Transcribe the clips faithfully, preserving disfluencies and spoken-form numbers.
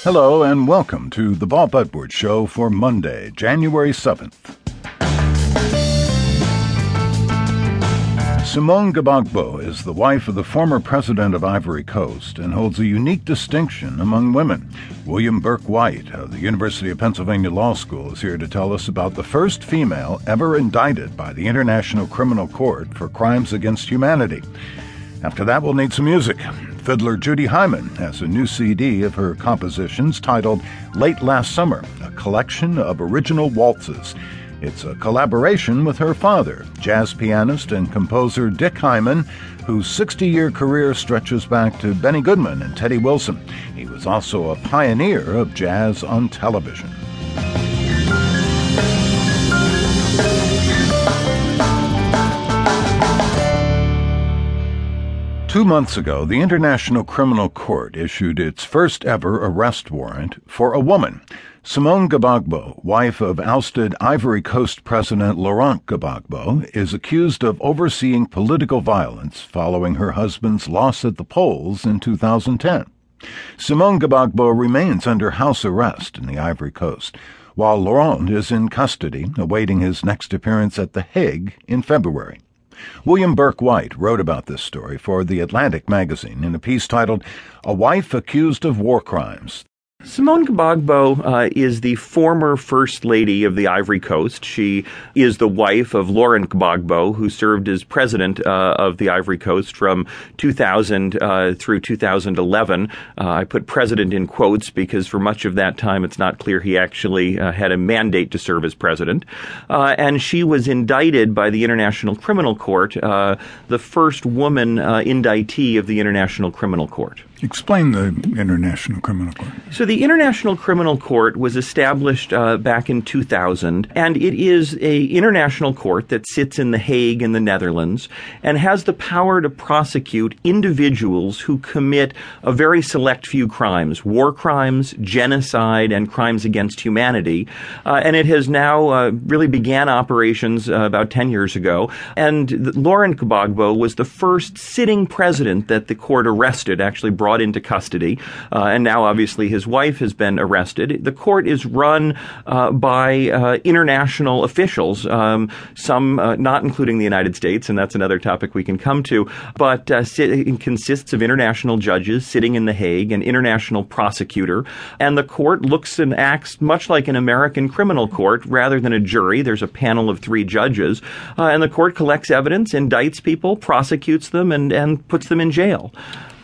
Hello and welcome to the Bob Edwards Show for Monday, January seventh. Simone Gbagbo is the wife of the former president of Ivory Coast and holds a unique distinction among women. William Burke White of the University of Pennsylvania Law School is here to tell us about the first female ever indicted by the International Criminal Court for crimes against humanity. After that, we'll need some music. Fiddler Judy Hyman has a new C D of her compositions titled Late Last Summer, a collection of original waltzes. It's a collaboration with her father, jazz pianist and composer Dick Hyman, whose sixty-year career stretches back to Benny Goodman and Teddy Wilson. He was also a pioneer of jazz on television. Two months ago, the International Criminal Court issued its first ever arrest warrant for a woman. Simone Gbagbo, wife of ousted Ivory Coast President Laurent Gbagbo, is accused of overseeing political violence following her husband's loss at the polls in two thousand ten. Simone Gbagbo remains under house arrest in the Ivory Coast, while Laurent is in custody, awaiting his next appearance at The Hague in February. William Burke White wrote about this story for The Atlantic magazine in a piece titled, A Wife Accused of War Crimes. Simone Gbagbo uh, is the former First Lady of the Ivory Coast. She is the wife of Laurent Gbagbo, who served as president uh, of the Ivory Coast from two thousand uh, through two thousand eleven. Uh, I put president in quotes because for much of that time it's not clear he actually uh, had a mandate to serve as president. Uh, and she was indicted by the International Criminal Court, uh, the first woman uh, indictee of the International Criminal Court. Explain the International Criminal Court. So the International Criminal Court was established uh, back in two thousand, and it is a international court that sits in The Hague in the Netherlands and has the power to prosecute individuals who commit a very select few crimes, war crimes, genocide, and crimes against humanity. Uh, and it has now uh, really began operations uh, about ten years ago. And the, Laurent Gbagbo was the first sitting president that the court arrested, actually brought into custody, uh, and now obviously his wife has been arrested. The court is run uh, by uh, international officials, um, some uh, not including the United States, and that's another topic we can come to, but uh, it consists of international judges sitting in The Hague, an international prosecutor, and the court looks and acts much like an American criminal court rather than a jury. There's a panel of three judges, uh, and the court collects evidence, indicts people, prosecutes them, and, and puts them in jail.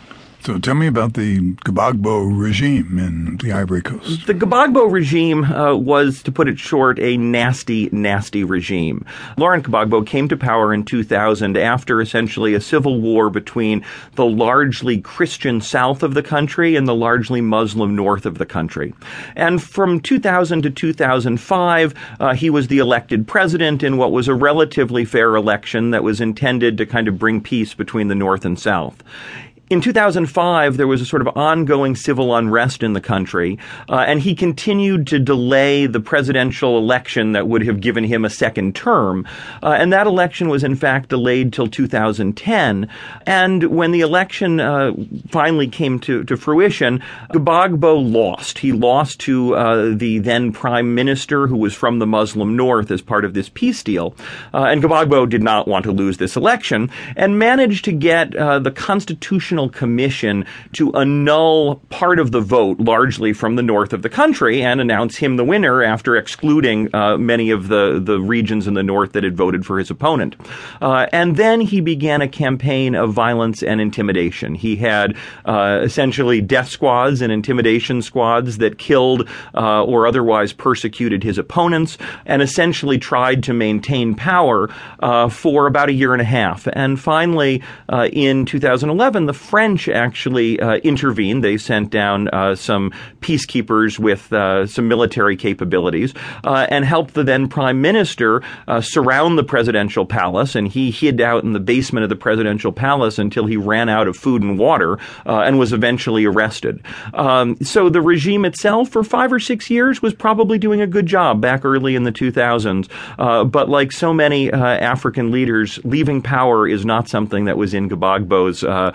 So tell me about the Gbagbo regime in the Ivory Coast. The Gbagbo regime uh, was, to put it short, a nasty, nasty regime. Laurent Gbagbo came to power in two thousand after essentially a civil war between the largely Christian south of the country and the largely Muslim north of the country. And from two thousand to two thousand five, uh, he was the elected president in what was a relatively fair election that was intended to kind of bring peace between the north and south. In two thousand five, there was a sort of ongoing civil unrest in the country, uh, and he continued to delay the presidential election that would have given him a second term. Uh, and that election was, in fact, delayed till two thousand ten. And when the election uh, finally came to, to fruition, Gbagbo lost. He lost to uh, the then prime minister, who was from the Muslim North, as part of this peace deal. Uh, and Gbagbo did not want to lose this election and managed to get uh, the constitutional Commission to annul part of the vote, largely from the north of the country, and announce him the winner after excluding uh, many of the, the regions in the north that had voted for his opponent. Uh, and then he began a campaign of violence and intimidation. He had uh, essentially death squads and intimidation squads that killed uh, or otherwise persecuted his opponents, and essentially tried to maintain power uh, for about a year and a half. And finally, uh, in two thousand eleven, the French actually uh, intervened. They sent down uh, some peacekeepers with uh, some military capabilities uh, and helped the then prime minister uh, surround the presidential palace. And he hid out in the basement of the presidential palace until he ran out of food and water uh, and was eventually arrested. Um, so the regime itself, for five or six years, was probably doing a good job back early in the two thousands. Uh, but like so many uh, African leaders, leaving power is not something that was in Gbagbo's uh,